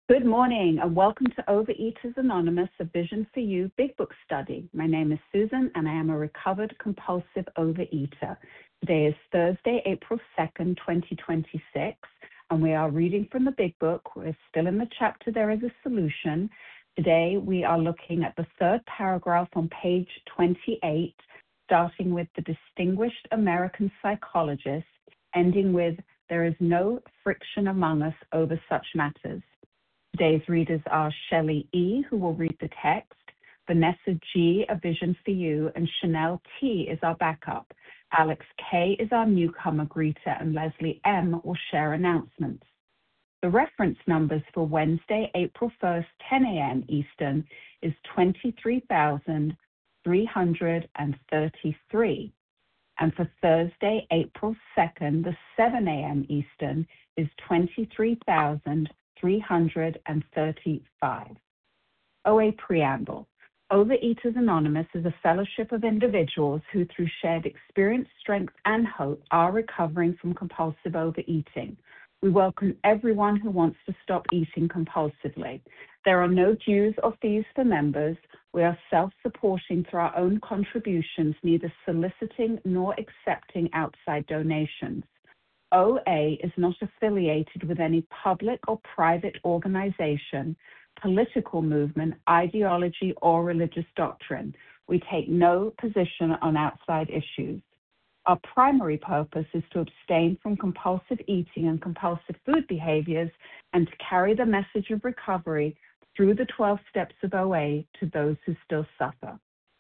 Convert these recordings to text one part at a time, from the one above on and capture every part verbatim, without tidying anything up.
Good morning and welcome to Overeaters Anonymous, a Vision for You Big Book Study. My name is Susan and I am a recovered compulsive overeater. Today is Thursday, April second, twenty twenty-six, and we are reading from the Big Book. We're still in the chapter There is a Solution. Today we are looking at the third paragraph on page twenty-eight, starting with the distinguished American psychologist, ending with there is no friction among us over such matters. Today's readers are Shelley E., who will read the text, Vanessa G., A Vision for You, and Chanel T. is our backup. Alex K. is our newcomer greeter, and Leslie M. will share announcements. The reference numbers for Wednesday, April first, ten a.m. Eastern, is twenty-three thousand three hundred thirty-three. And for Thursday, April second, the seven a.m. Eastern, is twenty-three thousand three hundred thirty-five. O A Preamble. Overeaters Anonymous is a fellowship of individuals who, through shared experience, strength, and hope, are recovering from compulsive overeating. We welcome everyone who wants to stop eating compulsively. There are no dues or fees for members. We are self-supporting through our own contributions, neither soliciting nor accepting outside donations. O A is not affiliated with any public or private organization, political movement, ideology, or religious doctrine. We take no position on outside issues. Our primary purpose is to abstain from compulsive eating and compulsive food behaviors and to carry the message of recovery through the twelve steps of O A to those who still suffer.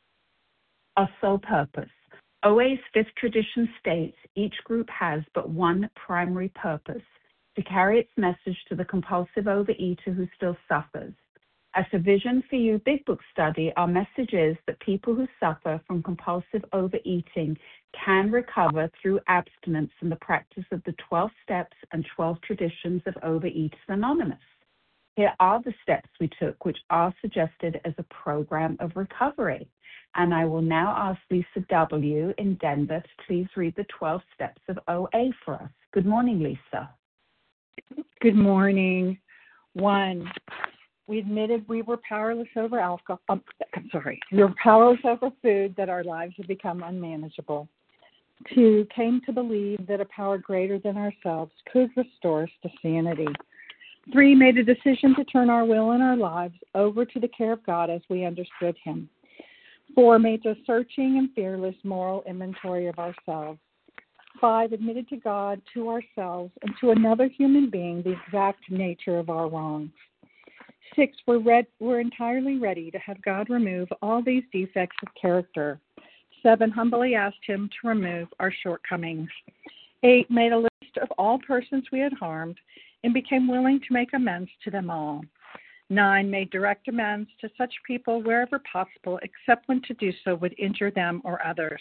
Our sole purpose. O A's fifth tradition states each group has but one primary purpose, to carry its message to the compulsive overeater who still suffers. At a Vision for You Big Book Study, our message is that people who suffer from compulsive overeating can recover through abstinence and the practice of the twelve steps and twelve traditions of Overeaters Anonymous. Here are the steps we took, which are suggested as a program of recovery. And I will now ask Lisa W. in Denver to please read the twelve steps of O A for us. Good morning, Lisa. Good morning. One, we admitted we were powerless over alcohol. Um, I'm sorry, we were powerless over food, that our lives had become unmanageable. Two, came to believe that a power greater than ourselves could restore us to sanity. Three, made a decision to turn our will and our lives over to the care of God as we understood Him. Four, made a searching and fearless moral inventory of ourselves. Five, admitted to God, to ourselves, and to another human being the exact nature of our wrongs. Six, we're, read, we're entirely ready to have God remove all these defects of character. Seven, humbly asked Him to remove our shortcomings. Eight, made a list of all persons we had harmed and became willing to make amends to them all. Nine, made direct amends to such people wherever possible, except when to do so would injure them or others.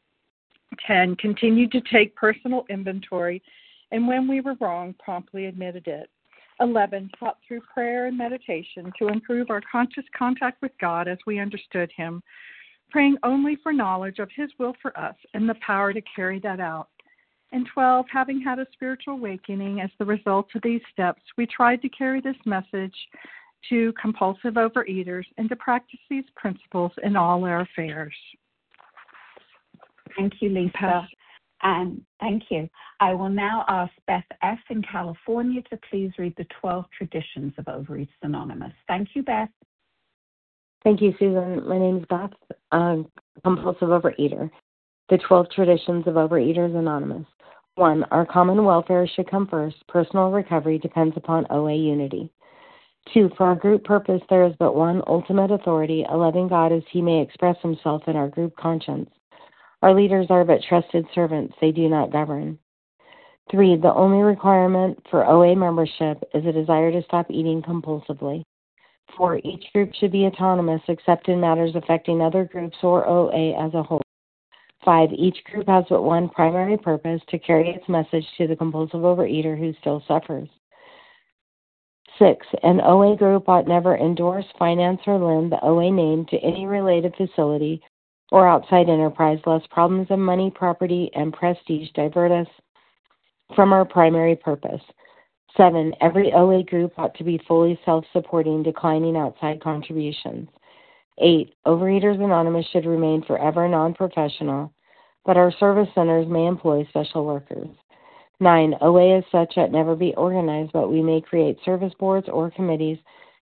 Ten, continued to take personal inventory, and when we were wrong, promptly admitted it. Eleven, sought through prayer and meditation to improve our conscious contact with God as we understood Him, praying only for knowledge of His will for us and the power to carry that out. And twelve, having had a spiritual awakening as the result of these steps, we tried to carry this message to compulsive overeaters and to practice these principles in all our affairs. Thank you, Lisa. And thank you. I will now ask Beth F. in California to please read the twelve traditions of Overeaters Anonymous. Thank you, Beth. Thank you, Susan. My name is Beth. I'm a compulsive overeater. The twelve traditions of Overeaters Anonymous. One, our common welfare should come first. Personal recovery depends upon O A unity. Two, for our group purpose, there is but one ultimate authority, a loving God as He may express Himself in our group conscience. Our leaders are but trusted servants. They do not govern. Three, the only requirement for O A membership is a desire to stop eating compulsively. Four, each group should be autonomous except in matters affecting other groups or O A as a whole. Five, each group has but one primary purpose, to carry its message to the compulsive overeater who still suffers. Six, an O A group ought never endorse, finance, or lend the O A name to any related facility or outside enterprise, lest problems of money, property, and prestige divert us from our primary purpose. Seven, every O A group ought to be fully self-supporting, declining outside contributions. Eight, Overeaters Anonymous should remain forever non-professional, but our service centers may employ special workers. Nine, O A as such ought never be organized, but we may create service boards or committees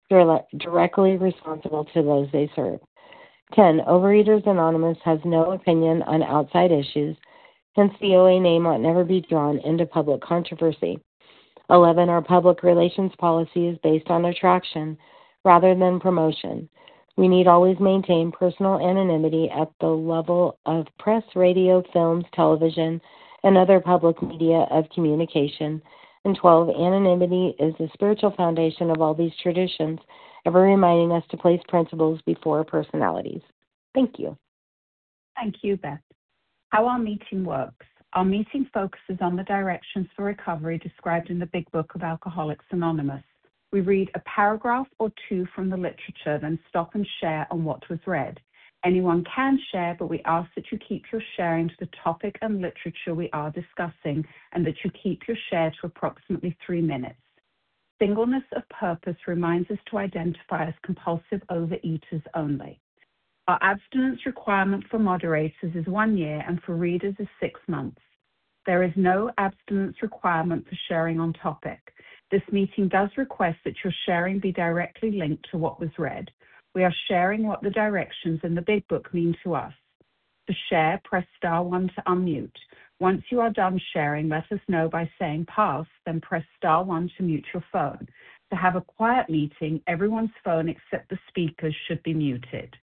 directly responsible to those they serve. Ten, Overeaters Anonymous has no opinion on outside issues, hence the O A name ought never be drawn into public controversy. Eleven, our public relations policy is based on attraction rather than promotion. We need always maintain personal anonymity at the level of press, radio, films, television, and other public media of communication. And twelve, anonymity is the spiritual foundation of all these traditions, ever reminding us to place principles before personalities. Thank you. Thank you, Beth. How our meeting works. Our meeting focuses on the directions for recovery described in the Big Book of Alcoholics Anonymous. We read a paragraph or two from the literature, then stop and share on what was read. Anyone can share, but we ask that you keep your sharing to the topic and literature we are discussing, and that you keep your share to approximately three minutes. Singleness of purpose reminds us to identify as compulsive overeaters only. Our abstinence requirement for moderators is one year and for readers is six months. There is no abstinence requirement for sharing on topic. This meeting does request that your sharing be directly linked to what was read. We are sharing what the directions in the Big Book mean to us. To share, press star one to unmute. Once you are done sharing, let us know by saying pass, then press star one to mute your phone. To have a quiet meeting, everyone's phone except the speakers should be muted.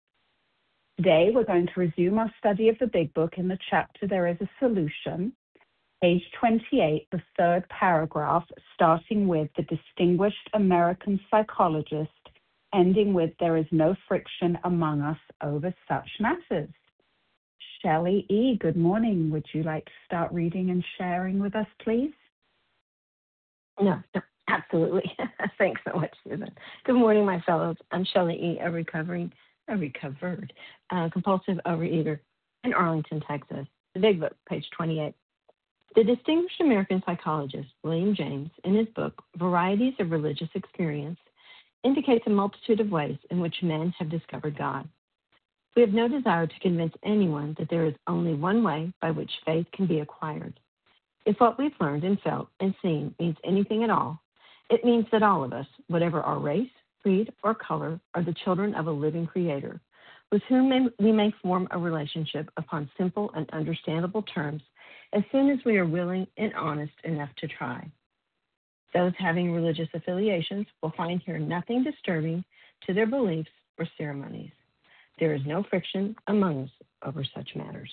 Today, we're going to resume our study of the Big Book in the chapter There is a Solution, page twenty-eight, the third paragraph, starting with the distinguished American psychologist, ending with there is no friction among us over such matters. Shelley E., good morning. Would you like to start reading and sharing with us, please? No, no absolutely. Thanks so much, Susan. Good morning, my fellows. I'm Shelley E., a recovering, a recovered uh, compulsive overeater in Arlington, Texas. The Big Book, page twenty-eight. The distinguished American psychologist William James, in his book, Varieties of Religious Experience, indicates a multitude of ways in which men have discovered God. We have no desire to convince anyone that there is only one way by which faith can be acquired. If what we've learned and felt and seen means anything at all, it means that all of us, whatever our race, creed, or color, are the children of a living Creator, with whom we may form a relationship upon simple and understandable terms as soon as we are willing and honest enough to try. Those having religious affiliations will find here nothing disturbing to their beliefs or ceremonies. There is no friction among us over such matters.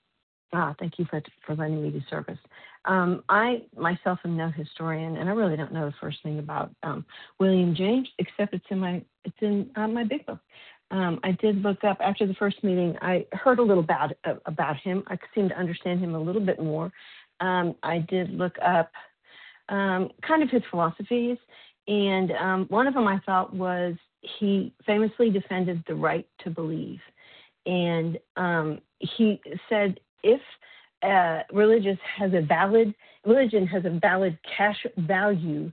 Ah, thank you for, for letting me do service. Um, I myself am no historian, and I really don't know the first thing about um, William James, except it's in my it's in uh, my Big Book. Um, I did look up after the first meeting. I heard a little about uh, about him. I seemed to understand him a little bit more. Um, I did look up um, kind of his philosophies, and um, one of them I thought was he famously defended the right to believe, and um, he said if uh, religious has a valid religion has a valid cash value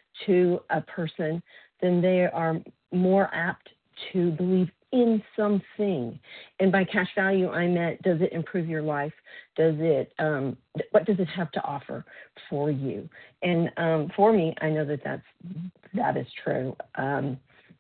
to a person, then they are more apt to believe in something. And by cash value, I meant, does it improve your life? Does it, um, what does it have to offer for you? And um, for me, I know that that's, that is true. Um,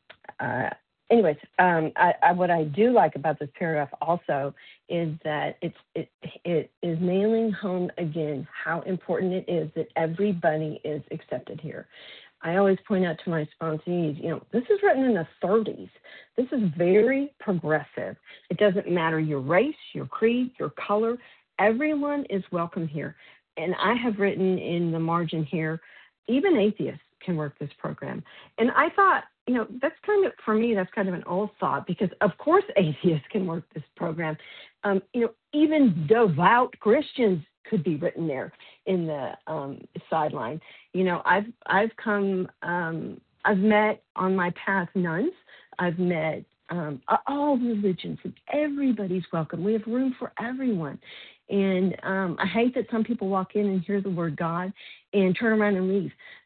uh, anyways, um, I, I, what I do like about this paragraph also is that it's, it, it is nailing home again how important it is that everybody is accepted here. I always point out to my sponsees, you know, this is written in the thirties. This is very progressive. It doesn't matter your race, your creed, your color. Everyone is welcome here. And I have written in the margin here, even atheists can work this program. And I thought, you know, that's kind of, for me, that's kind of an old thought, because of course atheists can work this program. Um, you know, even devout Christians could be written there in the um, sideline. You know, I've I've come, um, I've met on my path nuns. I've met um, all religions, and everybody's welcome. We have room for everyone. And um, I hate that some people walk in and hear the word God and turn around and leave.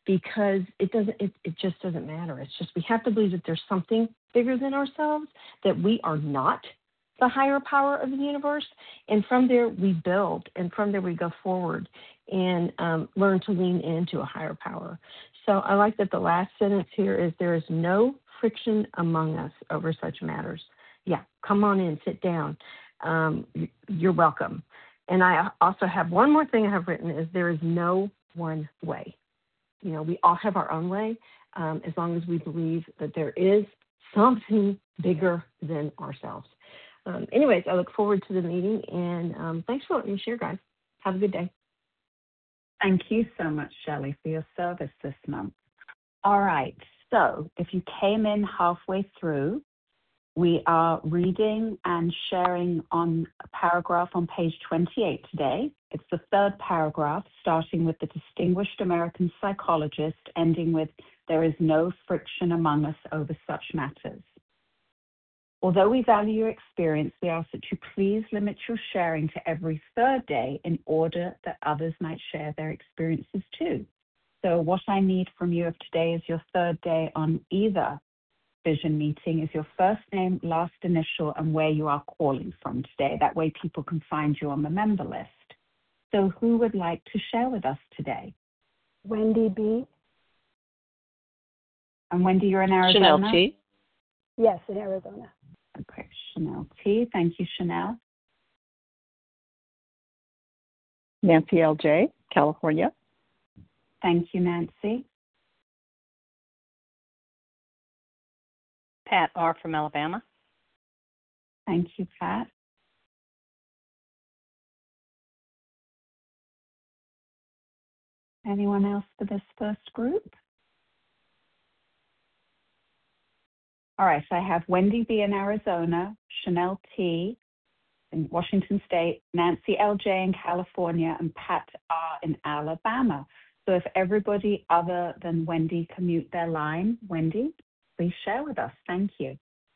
because it doesn't. It, it just doesn't matter. It's just we have to believe that there's something bigger than ourselves, that we are not the higher power of the universe, and from there we build, and from there we go forward and um, learn to lean into a higher power. So I like that the last sentence here is, there is no friction among us over such matters. Yeah, come on in, sit down. Um, you're welcome. And I also have one more thing I have written is, there is no one way. You know, we all have our own way, um, as long as we believe that there is something bigger than ourselves. Um, anyways, I look forward to the meeting, and um, thanks for letting me share, guys. Have a good day. Thank you so much, Shelley, for your service this month. All right, so if you came in halfway through, we are reading and sharing on a paragraph on page twenty-eight today. It's the third paragraph, starting with the distinguished American psychologist, ending with, there is no friction among us over such matters. Although we value your experience, we ask that you please limit your sharing to every third day in order that others might share their experiences too. So what I need from you of today is your third day on either vision meeting is your first name, last initial, and where you are calling from today. That way people can find you on the member list. So who would like to share with us today? Wendy B. And Wendy, you're in Arizona? Chanel T. Yes, in Arizona. Okay, Chanel T. Thank you, Chanel. Nancy L J, California. Thank you, Nancy. Pat R. from Alabama. Thank you, Pat. Anyone else for this first group? All right, so I have Wendy B. in Arizona, Chanel T. in Washington State, Nancy L J in California, and Pat R. in Alabama. So if everybody other than Wendy can mute their line, Wendy, please share with us. Thank you.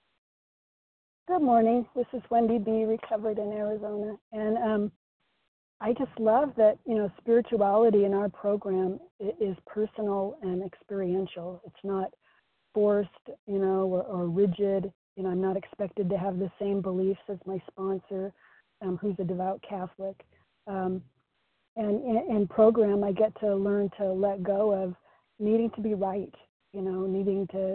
Good morning. This is Wendy B., recovered in Arizona. And um, I just love that, you know, spirituality in our program is personal and experiential. It's not forced, you know, or, or rigid. You know, I'm not expected to have the same beliefs as my sponsor, um, who's a devout Catholic. Um, and in, in program, I get to learn to let go of needing to be right, you know, needing to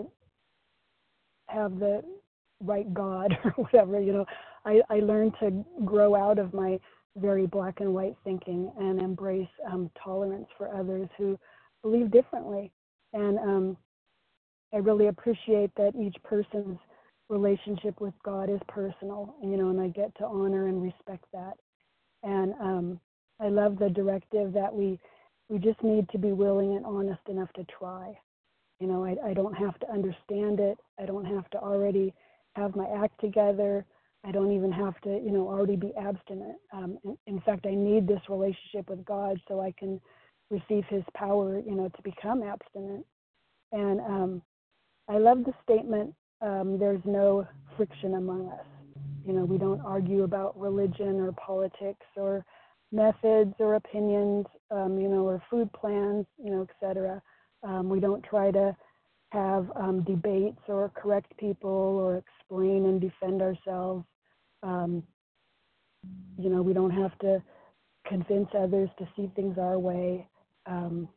have the right God or whatever, you know. I, I learned to grow out of my very black and white thinking and embrace um, tolerance for others who believe differently. And um, I really appreciate that each person's relationship with God is personal, you know, and I get to honor and respect that. And um, I love the directive that we we just need to be willing and honest enough to try. You know, I, I don't have to understand it. I don't have to already have my act together. I don't even have to, you know, already be abstinent. Um, in, in fact, I need this relationship with God so I can receive his power, you know, to become abstinent. And um, I love the statement, um, there's no friction among us. You know, we don't argue about religion or politics or methods or opinions, um, you know, or food plans, you know, et cetera. Um, we don't try to have um, debates or correct people or explain and defend ourselves. Um, you know, we don't have to convince others to see things our way. Um,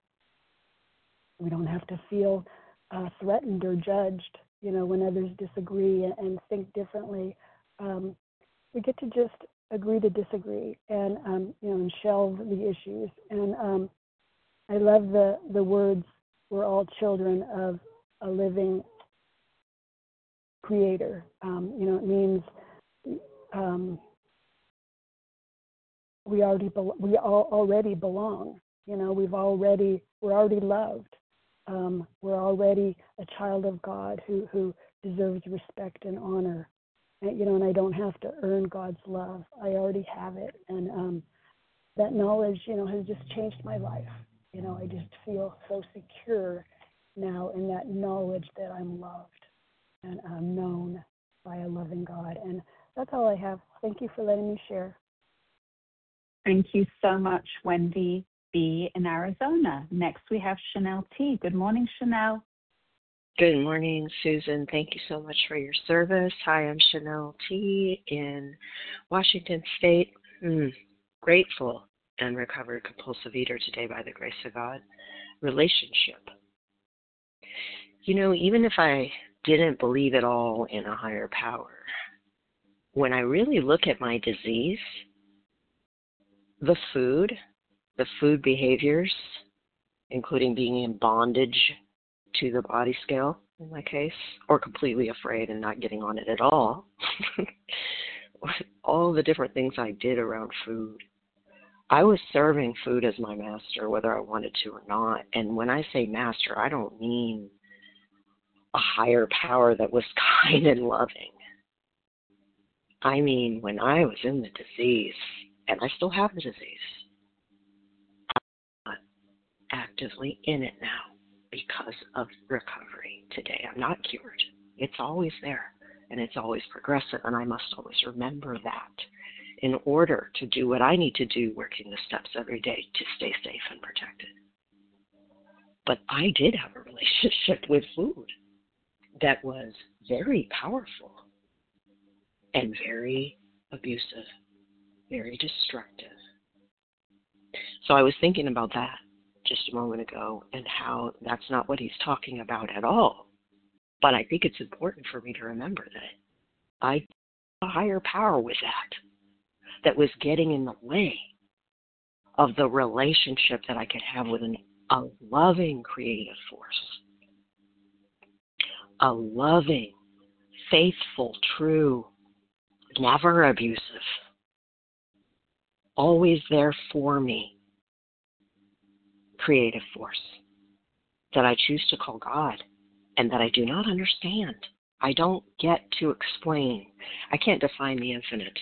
we don't have to feel uh, threatened or judged, you know, when others disagree and, and think differently. Um, we get to just agree to disagree and, um, you know, and shelve the issues. And um, I love the, the words, we're all children of a living creator. Um, you know, it means um, we already be- we all already belong. You know, we've already we're already loved. Um, we're already a child of God who who deserves respect and honor. And, you know, and I don't have to earn God's love. I already have it, and um, that knowledge, you know, has just changed my life. You know, I just feel so secure now in that knowledge that I'm loved and I'm known by a loving God. And that's all I have. Thank you for letting me share. Thank you so much, Wendy. B in Arizona. Next, we have Chanel T. Good morning, Chanel. Good morning, Susan. Thank you so much for your service. Hi, I'm Chanel T. in Washington State. Mm, grateful and recovered compulsive eater today by the grace of God. Relationship. You know, even if I didn't believe at all in a higher power, when I really look at my disease, the food, the food behaviors, including being in bondage to the body scale in my case, or completely afraid and not getting on it at all, all the different things I did around food, I was serving food as my master, whether I wanted to or not. And when I say master, I don't mean a higher power that was kind and loving. I mean, when I was in the disease, and I still have the disease, I'm not actively in it now because of recovery today. I'm not cured. It's always there, and it's always progressive, and I must always remember that in order to do what I need to do, working the steps every day to stay safe and protected. But I did have a relationship with food that was very powerful and very abusive, very destructive. So I was thinking about that just a moment ago and how that's not what he's talking about at all. But I think it's important for me to remember that I had a higher power with that, that was getting in the way of the relationship that I could have with an, a loving creative force, a loving, faithful, true, never abusive, always there for me, creative force that I choose to call God and that I do not understand. I don't get to explain. I can't define the infinite.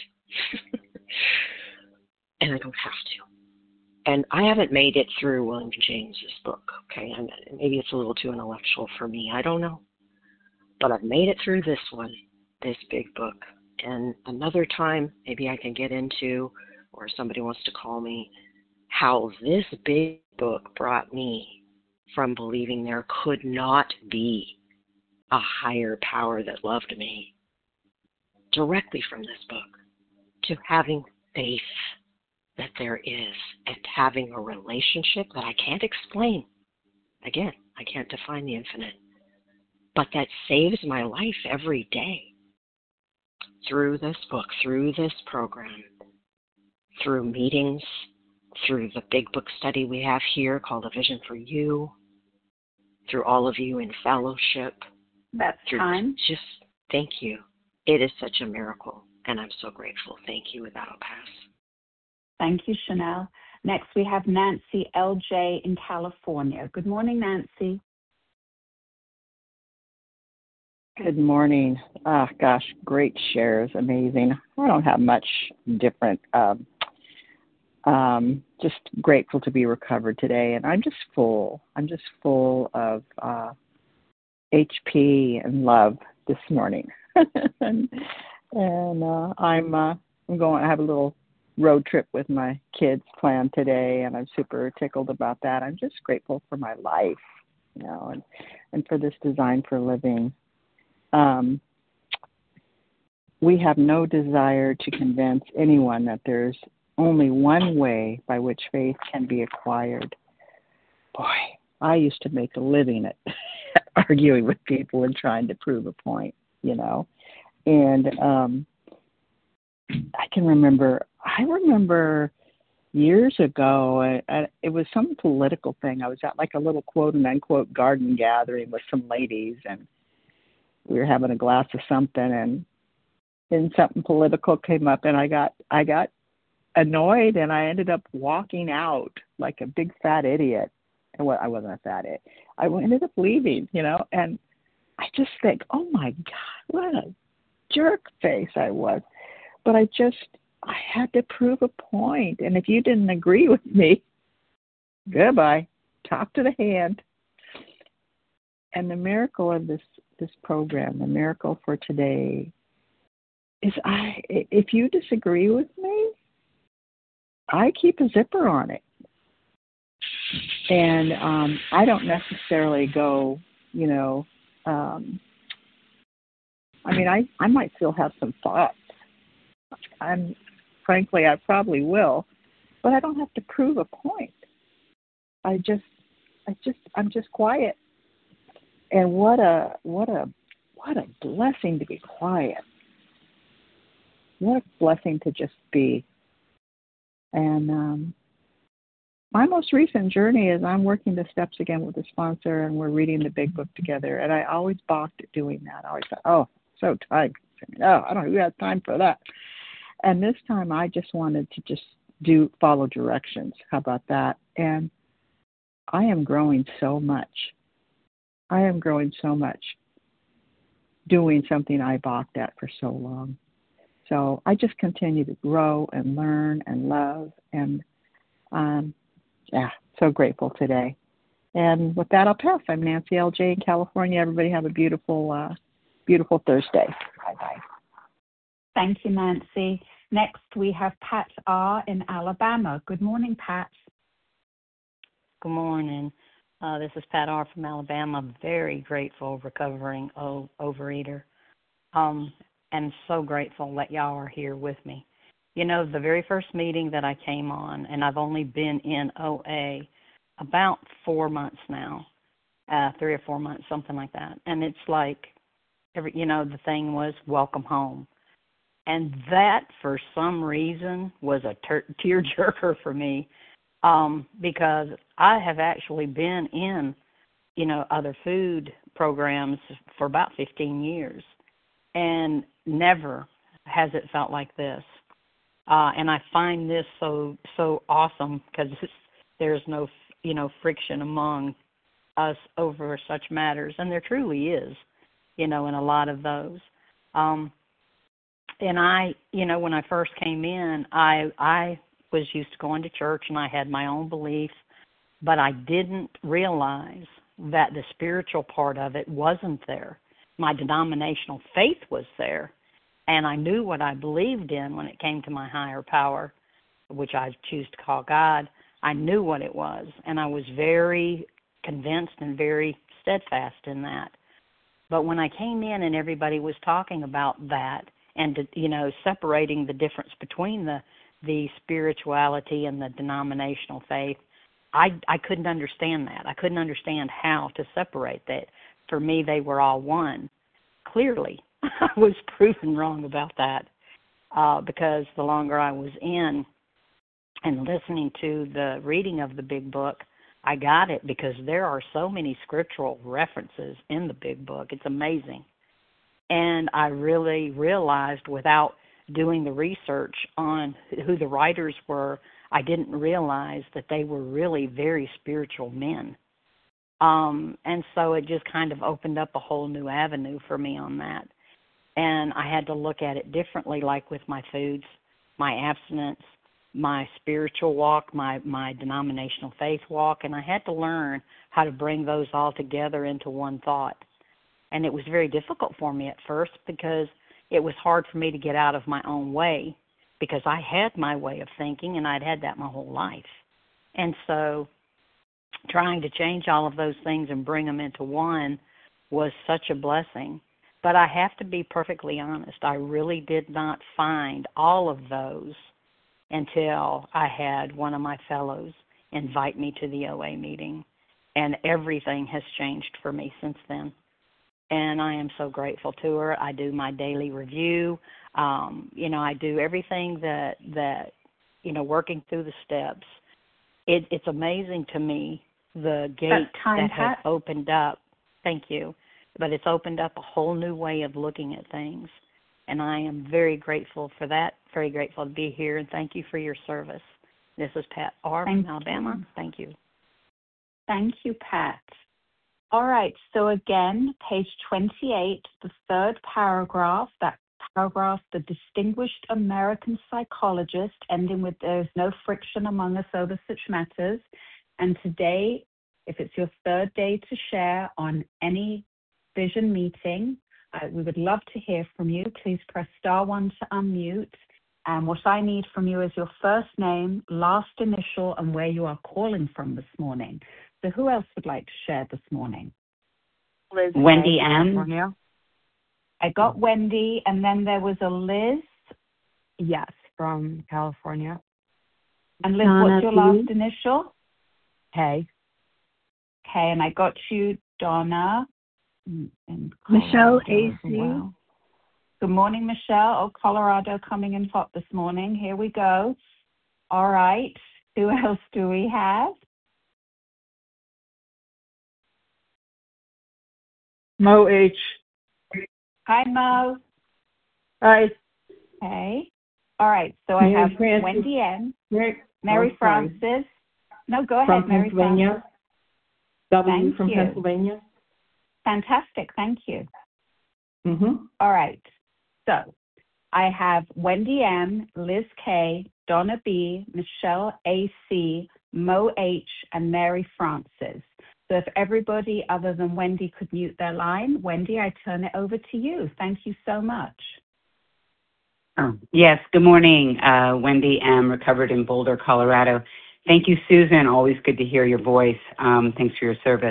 And I don't have to. And I haven't made it through William James's book, okay? And maybe it's a little too intellectual for me. I don't know. But I've made it through this one, this big book. And another time, maybe I can get into, or somebody wants to call me, how this big book brought me from believing there could not be a higher power that loved me, directly from this book, to having faith that there is and having a relationship that I can't explain. Again, I can't define the infinite, but that saves my life every day. Through this book, through this program, through meetings, through the big book study we have here called A Vision for You, through all of you in fellowship. That's time. Just thank you. It is such a miracle, and I'm so grateful. Thank you. With that, I'll pass. Thank you, Chanel. Next, we have Nancy L J in California. Good morning, Nancy. Good morning. Ah, gosh, great shares, amazing. I don't have much different. Um, um, just grateful to be recovered today, and I'm just full. I'm just full of uh, H P and love this morning. and and uh, I'm uh, I'm going. I have a little road trip with my kids planned today, and I'm super tickled about that. I'm just grateful for my life, you know, and and for this design for living. Um, we have no desire to convince anyone that there's only one way by which faith can be acquired. Boy, I used to make a living at arguing with people and trying to prove a point, you know. And um, I can remember, I remember years ago, I, I, it was some political thing. I was at like a little quote and unquote garden gathering with some ladies, and we were having a glass of something, and then something political came up, and I got I got annoyed, and I ended up walking out like a big fat idiot. And well, I wasn't a fat idiot. I ended up leaving, you know, and I just think, oh my God, what a jerk face I was. But I just, I had to prove a point, and if you didn't agree with me, goodbye, talk to the hand. And the miracle of this this program, the miracle for today, is I if you disagree with me, I keep a zipper on it. And um, I don't necessarily go, you know, um, I mean, I, I might still have some thoughts. I'm, frankly, I probably will, but I don't have to prove a point. I just, I just, I'm just quiet. And what a, what a, what a blessing to be quiet. What a blessing to just be. And um, my most recent journey is I'm working the steps again with a sponsor, and we're reading the big book together. And I always balked at doing that. I always thought, oh, so time consuming. Oh, I don't know who has time for that. And this time I just wanted to just do follow directions. How about that? And I am growing so much. I am growing so much doing something I balked at for so long. So I just continue to grow and learn and love. And um, yeah, so grateful today. And with that, I'll pass. I'm Nancy L J in California. Everybody have a beautiful, uh, beautiful Thursday. Bye-bye. Thank you, Nancy. Next, we have Pat R. in Alabama. Good morning, Pat. Good morning. Uh, this is Pat R. from Alabama. I'm very grateful, recovering o- overeater. Um, and so grateful that y'all are here with me. You know, the very first meeting that I came on, and I've only been in O A about four months now, uh, three or four months, something like that. And it's like, every, you know, the thing was, welcome home. And that, for some reason, was a ter- tearjerker for me, um, because I have actually been in, you know, other food programs for about fifteen years, and never has it felt like this. Uh, and I find this so so awesome because there's no, you know, friction among us over such matters, and there truly is, you know, in a lot of those. Um, and I, you know, when I first came in, I I was used to going to church, and I had my own beliefs, but I didn't realize that the spiritual part of it wasn't there. My denominational faith was there, and I knew what I believed in when it came to my higher power, which I choose to call God. I knew what it was, and I was very convinced and very steadfast in that. But when I came in and everybody was talking about that and, you know, separating the difference between the, the spirituality and the denominational faith, I, I couldn't understand that. I couldn't understand how to separate that. For me, they were all one. Clearly, I was proven wrong about that uh, because the longer I was in and listening to the reading of the big book, I got it because there are so many scriptural references in the big book. It's amazing. And I really realized without doing the research on who the writers were, I didn't realize that they were really very spiritual men. Um, and so it just kind of opened up a whole new avenue for me on that. And I had to look at it differently, like with my foods, my abstinence, my spiritual walk, my, my denominational faith walk, and I had to learn how to bring those all together into one thought. And it was very difficult for me at first because it was hard for me to get out of my own way because I had my way of thinking, and I'd had that my whole life. And so trying to change all of those things and bring them into one was such a blessing. But I have to be perfectly honest, I really did not find all of those until I had one of my fellows invite me to the O A meeting. And everything has changed for me since then. And I am so grateful to her. I do my daily review. Um, you know, I do everything that, that you know, working through the steps. It, it's amazing to me the gate that has opened up. Thank you. But it's opened up a whole new way of looking at things. And I am very grateful for that, very grateful to be here, and thank you for your service. This is Pat R. from Alabama. Thank you. Thank you, Pat. All right, so again, page twenty-eight, the third paragraph, that paragraph, the distinguished American psychologist, ending with there's no friction among us over such matters. And today, if it's your third day to share on any vision meeting, uh, we would love to hear from you. Please press star one to unmute. And what I need from you is your first name, last initial, and where you are calling from this morning. So who else would like to share this morning? Liz Wendy K, M. California. I got Wendy, and then there was a Liz. Yes, from California. And Liz, Donna what's your B. last initial? K. Okay, and I got you, Donna. Mm, in Michelle Colorado A as C. well. Good morning, Michelle. Oh, Colorado coming in hot this morning. Here we go. All right. Who else do we have? Mo H. Hi, Mo. Hi. Hey. All right. So I Mary have Frances. Wendy N. Mary, Mary oh, sorry. Frances. No, go ahead, From Mary Pennsylvania. Frances. W Thank from you. Pennsylvania. Fantastic. Thank you. Mm-hmm. All right. So I have Wendy M., Liz K., Donna B., Michelle A C, Mo H., and Mary Frances. So if everybody other than Wendy could mute their line, Wendy, I turn it over to you. Thank you so much. Oh, yes, good morning. Uh, Wendy M., recovered in Boulder, Colorado. Thank you, Susan. Always good to hear your voice. Um, thanks for your service.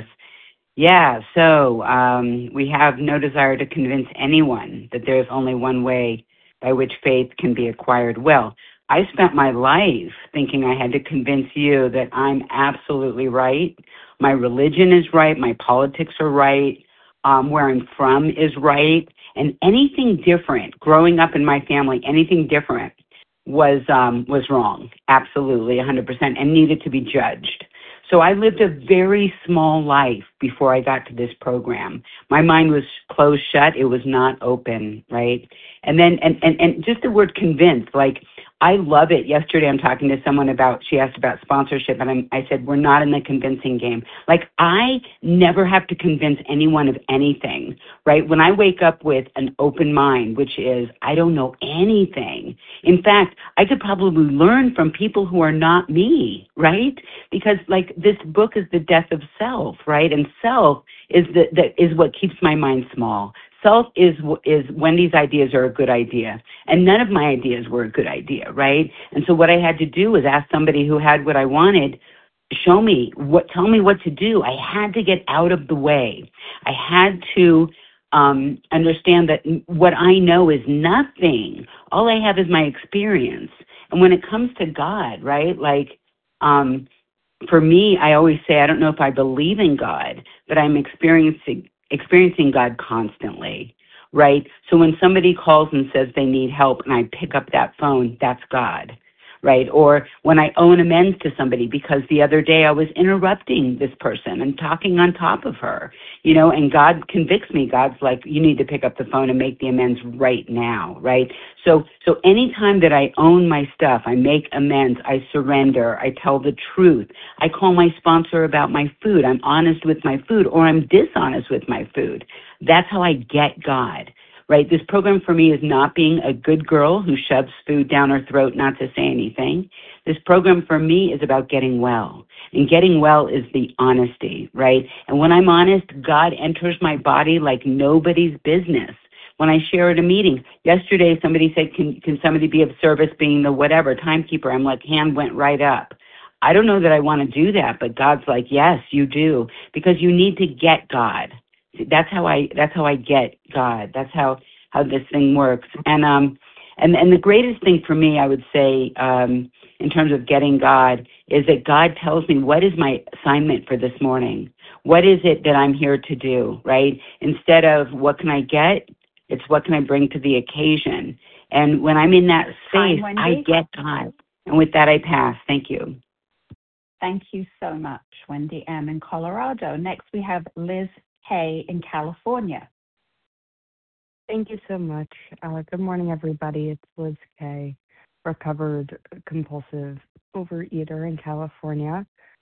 Yeah, so um, we have no desire to convince anyone that there's only one way by which faith can be acquired. Well, I spent my life thinking I had to convince you that I'm absolutely right. My religion is right. My politics are right. Um, where I'm from is right. And anything different, growing up in my family, anything different was um, was wrong, absolutely, one hundred percent, and needed to be judged. So I lived a very small life before I got to this program. My mind was closed shut. It was not open, right? And then, and, and, and just the word convinced, like, I love it. Yesterday I'm talking to someone about, she asked about sponsorship, and I'm, I said, we're not in the convincing game. Like, I never have to convince anyone of anything, right? When I wake up with an open mind, which is, I don't know anything. In fact, I could probably learn from people who are not me, right? Because, like, this book is the death of self, right? And self is the, the is what keeps my mind small. Self is is Wendy's ideas are a good idea, and none of my ideas were a good idea, right? And so what I had to do was ask somebody who had what I wanted, show me what, tell me what to do. I had to get out of the way. I had to um, understand that what I know is nothing. All I have is my experience. And when it comes to God, right, like, um, for me, I always say, I don't know if I believe in God, but I'm experiencing experiencing God constantly, right? So when somebody calls and says they need help and I pick up that phone, that's God, right? Or when I owe an amends to somebody because the other day I was interrupting this person and talking on top of her, you know, and God convicts me. God's like, you need to pick up the phone and make the amends right now, right? So so anytime that I own my stuff, I make amends, I surrender, I tell the truth, I call my sponsor about my food, I'm honest with my food, or I'm dishonest with my food. That's how I get God, right? This program for me is not being a good girl who shoves food down her throat not to say anything. This program for me is about getting well. And getting well is the honesty, right? And when I'm honest, God enters my body like nobody's business. When I share at a meeting, yesterday somebody said, can, can somebody be of service being the whatever, timekeeper? I'm like, hand went right up. I don't know that I want to do that, but God's like, yes, you do, because you need to get God. That's how I, that's how I get God. That's how, how this thing works. And, um, and, and the greatest thing for me, I would say, um, in terms of getting God, is that God tells me what is my assignment for this morning? What is it that I'm here to do, right? Instead of what can I get, it's what can I bring to the occasion. And when I'm in that space, Hi, I get God. And with that, I pass. Thank you. Thank you so much, Wendy M. in Colorado. Next, we have Liz K. in California. Thank you so much. Uh, good morning, everybody. It's Liz K., recovered compulsive overeater in California.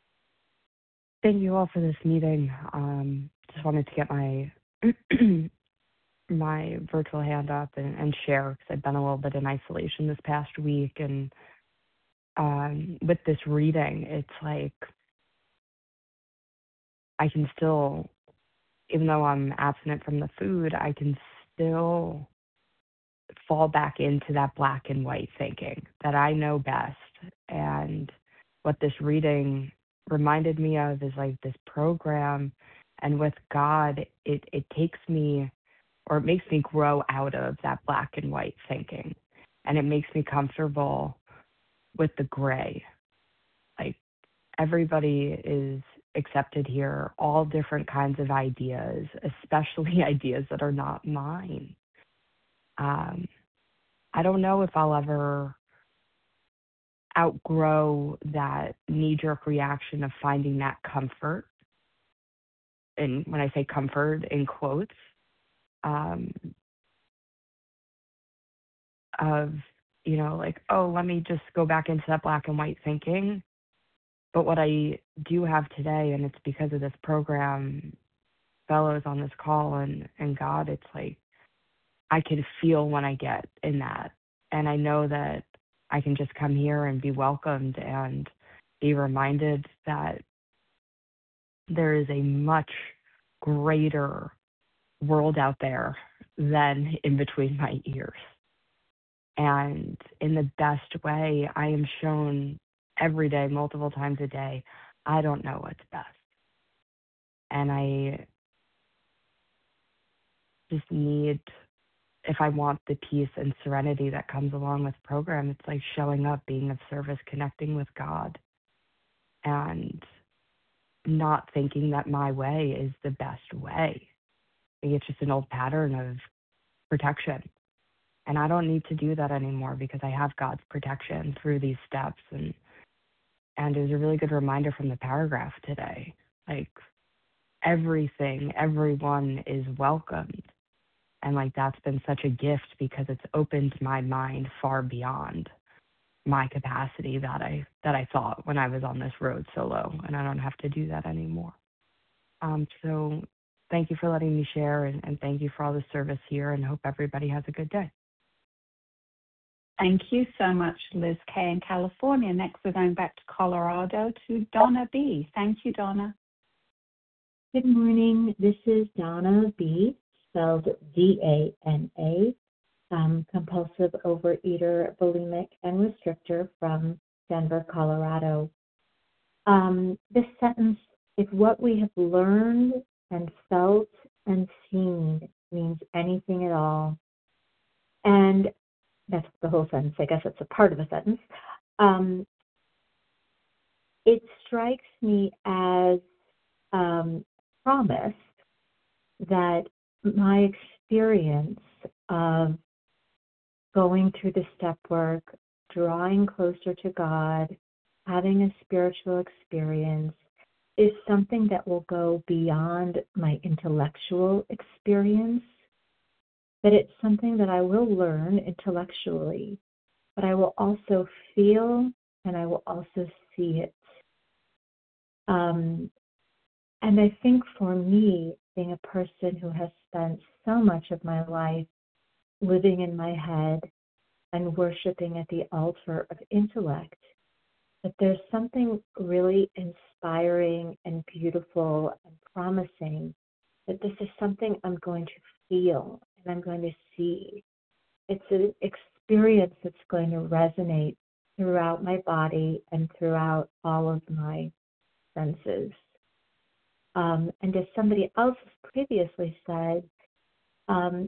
Thank you all for this meeting. Um, just wanted to get my my virtual hand up and, and share, because I've been a little bit in isolation this past week. And um, with this reading, it's like I can still, even though I'm abstinent from the food, I can still fall back into that black and white thinking that I know best. And what this reading reminded me of is like this program, and with God, it, it takes me, or it makes me grow out of that black and white thinking. And it makes me comfortable with the gray. Like, everybody is accepted here, all different kinds of ideas, especially ideas that are not mine. Um, I don't know if I'll ever outgrow that knee-jerk reaction of finding that comfort. And when I say comfort, in quotes, um, of, you know, like, oh, let me just go back into that black and white thinking. But what I do have today, and it's because of this program, fellows on this call, and, and God, it's like I can feel when I get in that. And I know that I can just come here and be welcomed and be reminded that there is a much greater world out there than in between my ears. And in the best way, I am shown every day, multiple times a day, I don't know what's best. And I just need, if I want the peace and serenity that comes along with the program, it's like showing up, being of service, connecting with God, and not thinking that my way is the best way. I think it's just an old pattern of protection. And I don't need to do that anymore because I have God's protection through these steps. And and it was a really good reminder from the paragraph today. Like, everything, everyone is welcomed. And like, that's been such a gift because it's opened my mind far beyond my capacity that I that I thought when I was on this road solo, and I don't have to do that anymore. Um, so thank you for letting me share, and, and thank you for all the service here, and hope everybody has a good day. Thank you so much, Liz K. in California. Next, we're going back to Colorado to Donna B. Thank you, Donna. Good morning. This is Donna B., spelled D A N A, um, compulsive overeater, bulimic, and restrictor from Denver, Colorado. Um, this sentence, if what we have learned and felt and seen means anything at all, and that's the whole sentence, I guess it's a part of the sentence, um, it strikes me as um, promise that my experience of going through the step work, drawing closer to God, having a spiritual experience, is something that will go beyond my intellectual experience, that it's something that I will learn intellectually, but I will also feel and I will also see it. Um, and I think for me, being a person who has spent so much of my life living in my head and worshiping at the altar of intellect, that there's something really inspiring and beautiful and promising, that this is something I'm going to feel and I'm going to see. It's an experience that's going to resonate throughout my body and throughout all of my senses. Um, and as somebody else has previously said, um,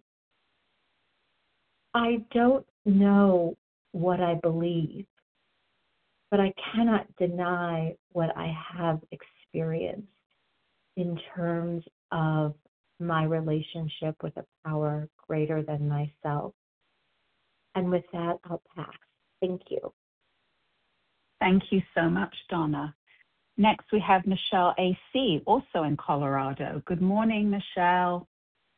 I don't know what I believe, but I cannot deny what I have experienced in terms of my relationship with a power greater than myself. And with that, I'll pass. Thank you. Thank you so much, Donna. Next, we have Michelle A C, also in Colorado. Good morning, Michelle.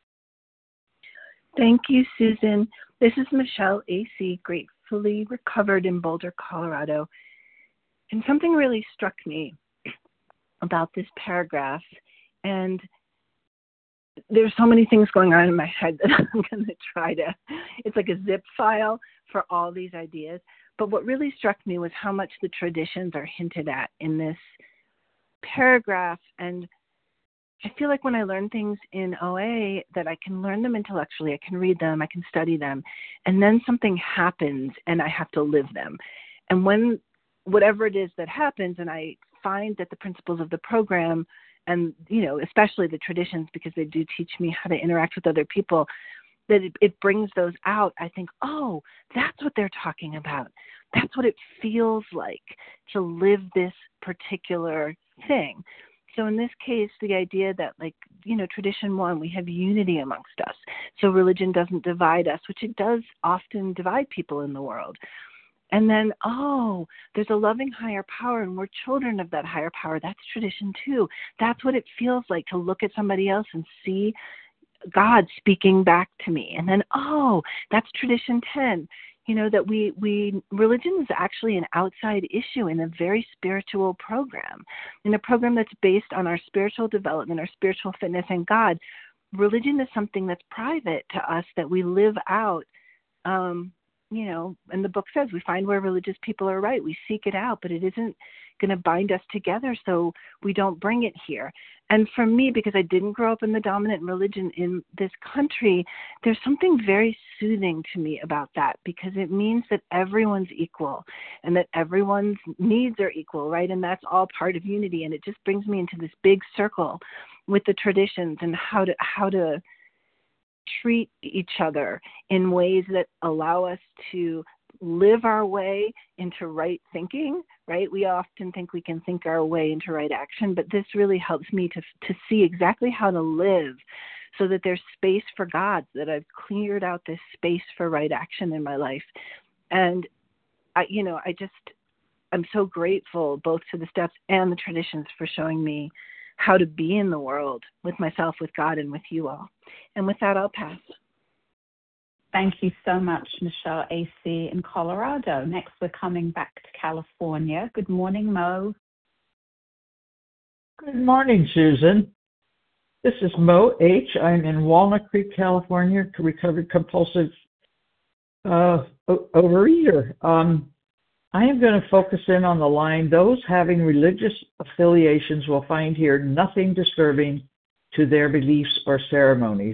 Thank you, Susan. This is Michelle A C, gratefully recovered in Boulder, Colorado. And something really struck me about this paragraph. And there's so many things going on in my head that I'm going to try to, it's like a zip file for all these ideas. But what really struck me was how much the traditions are hinted at in this paragraph. And I feel like when I learn things in O A that I can learn them intellectually, I can read them, I can study them, and then something happens and I have to live them. And when whatever it is that happens, and I find that the principles of the program and, you know, especially the traditions, because they do teach me how to interact with other people, that it, it brings those out, I think, oh, that's what they're talking about. That's what it feels like to live this particular thing. So in this case, the idea that, like, you know, tradition one, we have unity amongst us. So religion doesn't divide us, which it does often divide people in the world. And then, oh, there's a loving higher power, and we're children of that higher power. That's tradition two. That's what it feels like to look at somebody else and see God speaking back to me. And then, oh, that's tradition ten. You know, that we, we religion is actually an outside issue in a very spiritual program, in a program that's based on our spiritual development, our spiritual fitness, and God. Religion is something that's private to us that we live out. Um, you know, and the book says we find where religious people are right. We seek it out, but it isn't going to bind us together, so we don't bring it here. And for me, because I didn't grow up in the dominant religion in this country, there's something very soothing to me about that, because it means that everyone's equal and that everyone's needs are equal, right? And that's all part of unity. And it just brings me into this big circle with the traditions and how to how to treat each other in ways that allow us to live our way into right thinking, right? We often think we can think our way into right action, but this really helps me to to see exactly how to live so that there's space for God, that I've cleared out this space for right action in my life. And I, you know, I just, I'm so grateful both to the steps and the traditions for showing me how to be in the world with myself, with God, and with you all. And with that, I'll pass. Thank you so much, Michelle A C in Colorado. Next, we're coming back to California. Good morning, Mo. Good morning, Susan. This is Mo H. I'm in Walnut Creek, California, recovered compulsive uh, overeater. Um, I am going to focus in on the line, those having religious affiliations will find here nothing disturbing to their beliefs or ceremonies.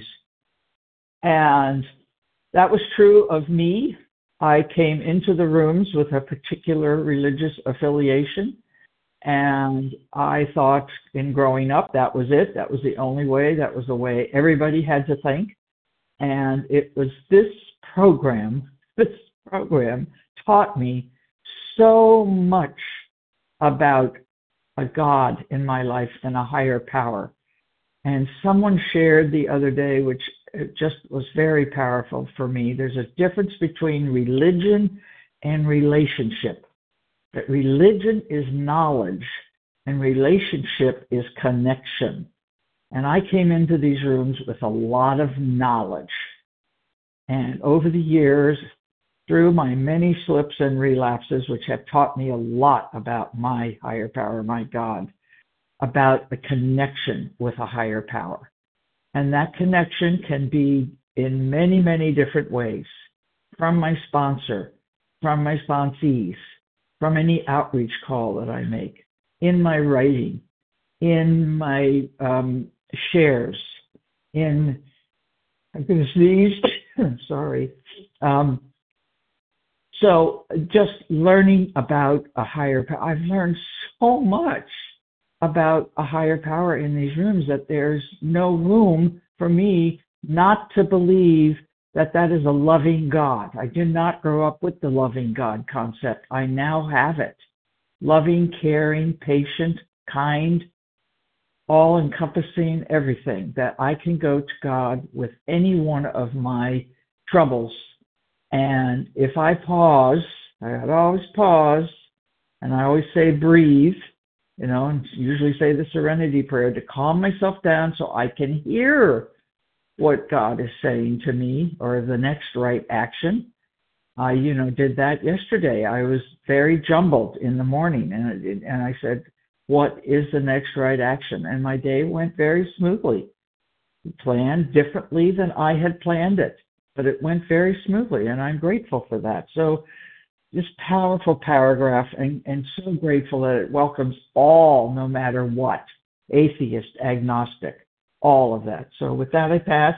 And that was true of me. I came into the rooms with a particular religious affiliation, and I thought in growing up that was it. That was the only way. That was the way everybody had to think. And it was this program, this program taught me so much about a God in my life and a higher power. And someone shared the other day, which just was very powerful for me. There's a difference between religion and relationship. That religion is knowledge and relationship is connection. And I came into these rooms with a lot of knowledge. And over the years, through my many slips and relapses, which have taught me a lot about my higher power, my God, about the connection with a higher power. And that connection can be in many, many different ways, from my sponsor, from my sponsees, from any outreach call that I make, in my writing, in my um, shares, in, I'm going to sneeze, sorry. Um, so just learning about a higher power. I've learned so much about a higher power in these rooms that there's no room for me not to believe that that is a loving God. I did not grow up with the loving God concept. I now have it. Loving, caring, patient, kind, all-encompassing everything, that I can go to God with any one of my troubles. And if I pause, I always pause, and I always say breathe, you know, and usually say the serenity prayer to calm myself down so I can hear what God is saying to me or the next right action. I, you know, did that yesterday. I was very jumbled in the morning, and and I said, what is the next right action? And my day went very smoothly. Planned differently than I had planned it, but it went very smoothly, and I'm grateful for that. So this powerful paragraph, and, and so grateful that it welcomes all, no matter what. atheist, agnostic, all of that. So with that, I pass.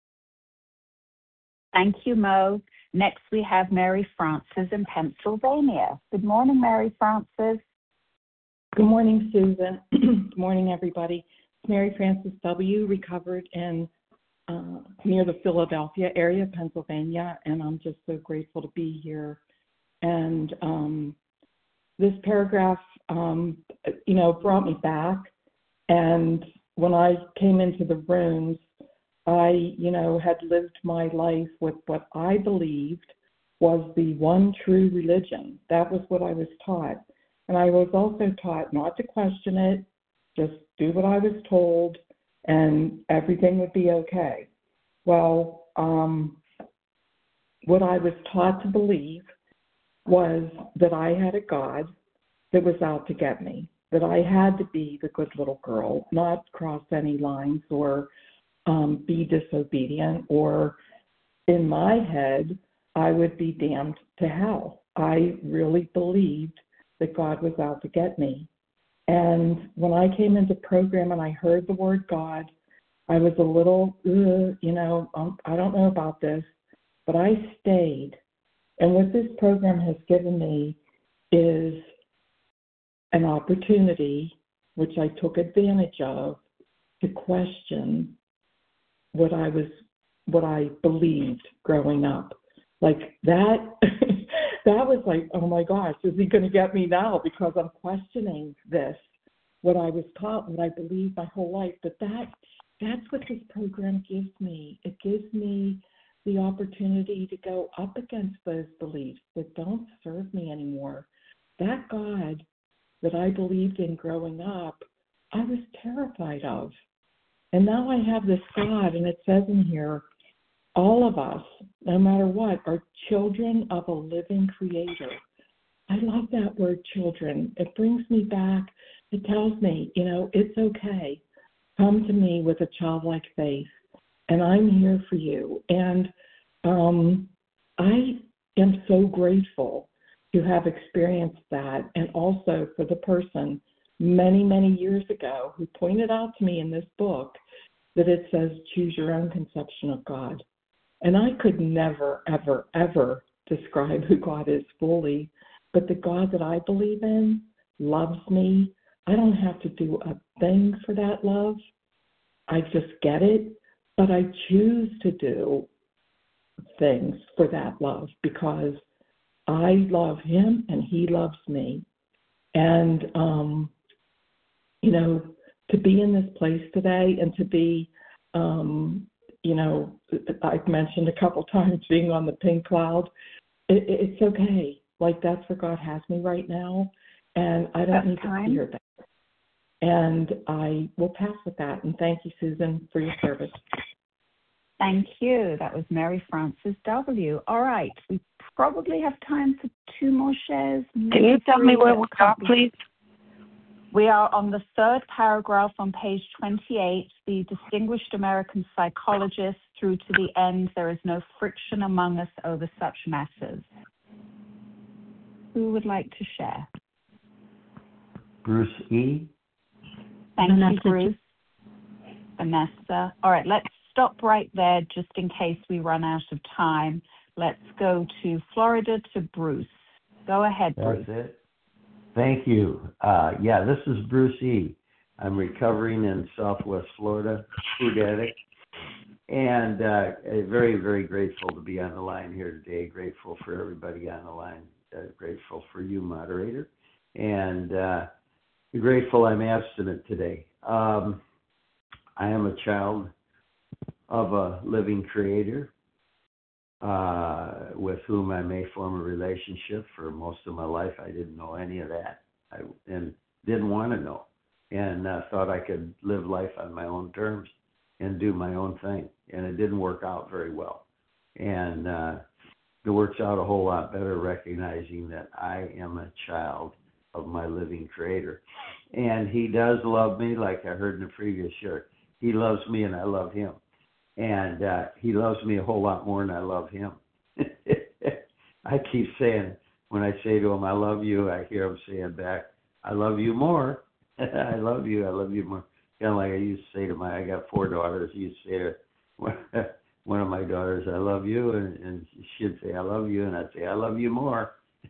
Thank you, Mo. Next, we have Mary Frances in Pennsylvania. Good morning, Mary Frances. Good morning, Susan. Good morning, everybody. It's Mary Frances W., recovered in uh, near the Philadelphia area, Pennsylvania, and I'm just so grateful to be here. And um, this paragraph, um, you know, brought me back. And when I came into the rooms, I, you know, had lived my life with what I believed was the one true religion. That was what I was taught. And I was also taught not to question it, just do what I was told, and everything would be okay. Well, um, what I was taught to believe was that I had a God that was out to get me, that I had to be the good little girl, not cross any lines or um, be disobedient, or in my head, I would be damned to hell. I really believed that God was out to get me. And when I came into program and I heard the word God, I was a little, uh, you know, um, I don't know about this, but I stayed. And what this program has given me is an opportunity, which I took advantage of, to question what I was, what I believed growing up. Like that, that was like, oh my gosh, is he going to get me now? Because I'm questioning this, what I was taught, what I believed my whole life. But that, that's what this program gives me. It gives me the opportunity to go up against those beliefs that don't serve me anymore. That God that I believed in growing up, I was terrified of. And now I have this God, and it says in here, all of us, no matter what, are children of a living creator. I love that word, children. It brings me back. It tells me, you know, it's okay. Come to me with a childlike faith, and I'm here for you. And um, I am so grateful to have experienced that, and also for the person many, many years ago who pointed out to me in this book that it says, choose your own conception of God. And I could never, ever, ever describe who God is fully, but the God that I believe in loves me. I don't have to do a thing for that love. I just get it, but I choose to do things for that love because I love him and he loves me. And, um, you know, to be in this place today and to be, um, you know, I've mentioned a couple times being on the pink cloud. It, it's okay. Like, that's where God has me right now, and I don't that's need time. to hear that. And I will pass with that. And thank you, Susan, for your service. Thank you. That was Mary Frances W. All right. We probably have time for two more shares. Can you tell me where we're at, please? We are on the third paragraph on page twenty-eight, the distinguished American psychologist, through to the end, there is no friction among us over such matters. Who would like to share? Bruce E. Thank Vanessa. you, Bruce. Vanessa. All right, let's stop right there just in case we run out of time. Let's go to Florida to Bruce. Go ahead, Bruce. That's it. Thank you. Uh, yeah, this is Bruce E. I'm recovering in Southwest Florida, food addict, and uh, very, very grateful to be on the line here today. Grateful for everybody on the line. Uh, grateful for you, moderator, and uh, grateful I'm abstinent today. Um, I am a child of a living creator uh, with whom I may form a relationship. For most of my life, I didn't know any of that, I, and didn't want to know, and uh, thought I could live life on my own terms and do my own thing, and it didn't work out very well. And uh, it works out a whole lot better recognizing that I am a child of my living creator. And he does love me, like I heard in the previous share. He loves me and I love him. And uh, he loves me a whole lot more than I love him. I keep saying, when I say to him, I love you, I hear him saying back, I love you more. I love you, I love you more. kind of like I used to say to my, I got four daughters. I used to say to one, one of my daughters, I love you, and, and she'd say, I love you, and I'd say, I love you more.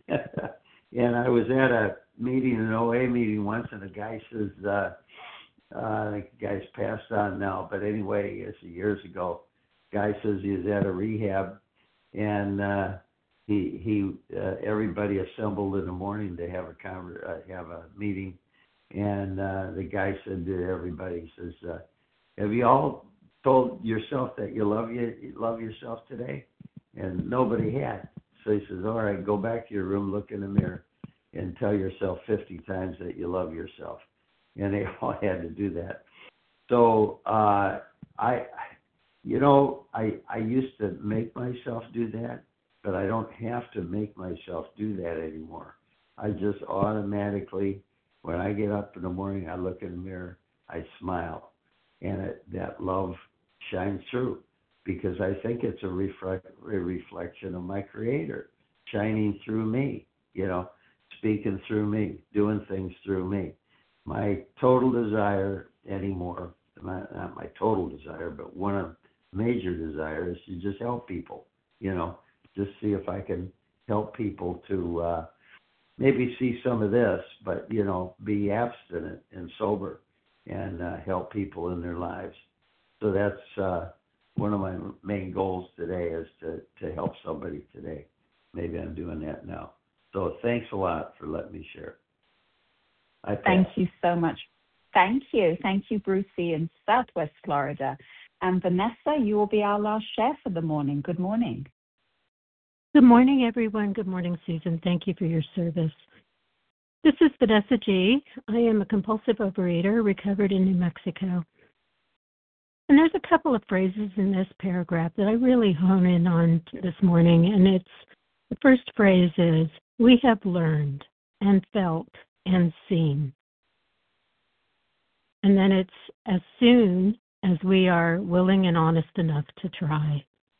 And I was at a meeting, an O A meeting once, and a guy says, uh, uh, I think the guy's passed on now, but anyway, it's years ago. Guy says he was at a rehab, and uh, he he uh, everybody assembled in the morning to have a conver- uh, have a meeting, and uh, the guy said to everybody, he says, uh, "Have you all told yourself that you love you, you love yourself today?" And nobody had. So he says, "All right, go back to your room, look in the mirror, and tell yourself fifty times that you love yourself." And they all had to do that. So uh, I. You know, I I used to make myself do that, but I don't have to make myself do that anymore. I just automatically, when I get up in the morning, I look in the mirror, I smile, and it, that love shines through, because I think it's a, reflect, a reflection of my Creator shining through me, you know, speaking through me, doing things through me. My total desire anymore, not, not my total desire, but one of major desire is to just help people, you know, just see if I can help people to uh, maybe see some of this, but, you know, be abstinent and sober and uh, help people in their lives. So that's uh, one of my main goals today, is to, to help somebody today. Maybe I'm doing that now. So thanks a lot for letting me share. I Thank you so much. Thank you. Thank you, Brucey in Southwest Florida. And Vanessa, you will be our last share for the morning. Good morning. Good morning, everyone. Good morning, Susan. Thank you for your service. This is Vanessa G. I am a compulsive overeater, recovered in New Mexico. And there's a couple of phrases in this paragraph that I really hone in on this morning. And it's, the first phrase is, we have learned and felt and seen. And then it's, as soon as we are willing and honest enough to try.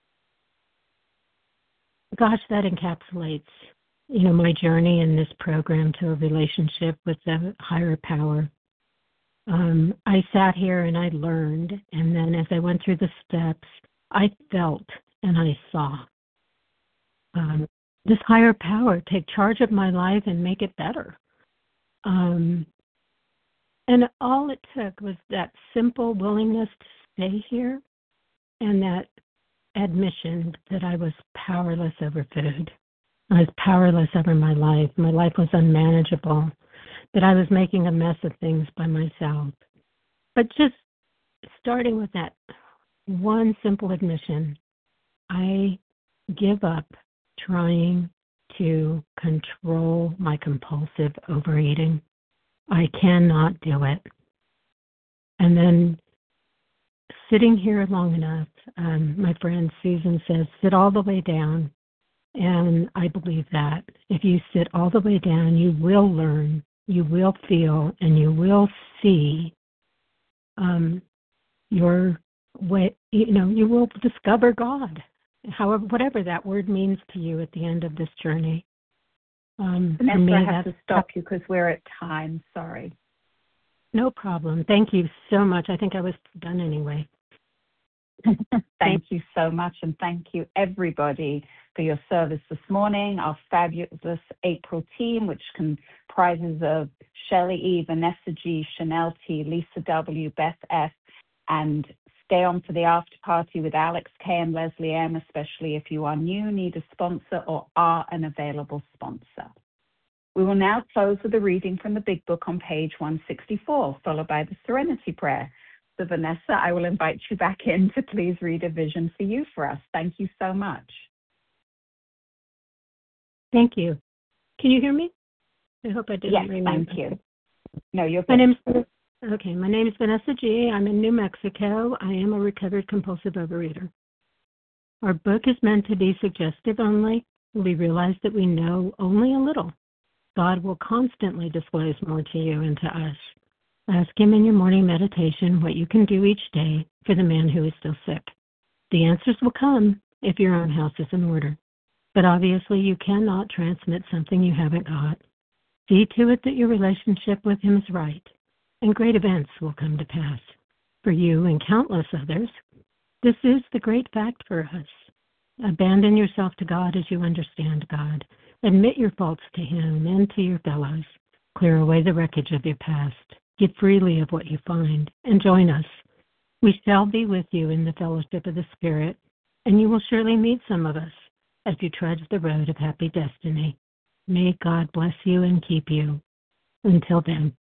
Gosh, that encapsulates, you know, my journey in this program to a relationship with the higher power. Um, I sat here and I learned, and then as I went through the steps, I felt and I saw um, this higher power take charge of my life and make it better. Um, And all it took was that simple willingness to stay here and that admission that I was powerless over food. I was powerless over my life. My life was unmanageable, that I was making a mess of things by myself. But just starting with that one simple admission, I give up trying to control my compulsive overeating. I cannot do it. And then sitting here long enough, um, my friend Susan says, sit all the way down. And I believe that. If you sit all the way down, you will learn, you will feel, and you will see um, your way, you know, you will discover God, however, whatever that word means to you at the end of this journey. Um, Vanessa, me, I have to stop you because we're at time. Sorry. No problem. Thank you so much. I think I was done anyway. Thank you so much, and thank you, everybody, for your service this morning. Our fabulous April team, which comprises of Shelley E., Vanessa G., Chanel T., Lisa W., Beth F., and stay on for the after party with Alex K. and Leslie M., especially if you are new, need a sponsor, or are an available sponsor. We will now close with a reading from the Big Book on page one sixty-four, followed by the Serenity Prayer. So, Vanessa, I will invite you back in to please read a vision for you for us. Thank you so much. Thank you. Can you hear me? I hope I didn't yes, remember. Thank you. No, you're good. My name's Okay, my name is Vanessa G. I'm in New Mexico. I am a recovered compulsive overeater. Our book is meant to be suggestive only. We realize that we know only a little. God will constantly disclose more to you and to us. Ask Him in your morning meditation what you can do each day for the man who is still sick. The answers will come if your own house is in order. But obviously you cannot transmit something you haven't got. See to it that your relationship with Him is right, and great events will come to pass for you and countless others. This is the great fact for us. Abandon yourself to God as you understand God. Admit your faults to Him and to your fellows. Clear away the wreckage of your past. Give freely of what you find, and join us. We shall be with you in the fellowship of the Spirit, and you will surely meet some of us as you trudge the road of happy destiny. May God bless you and keep you. Until then.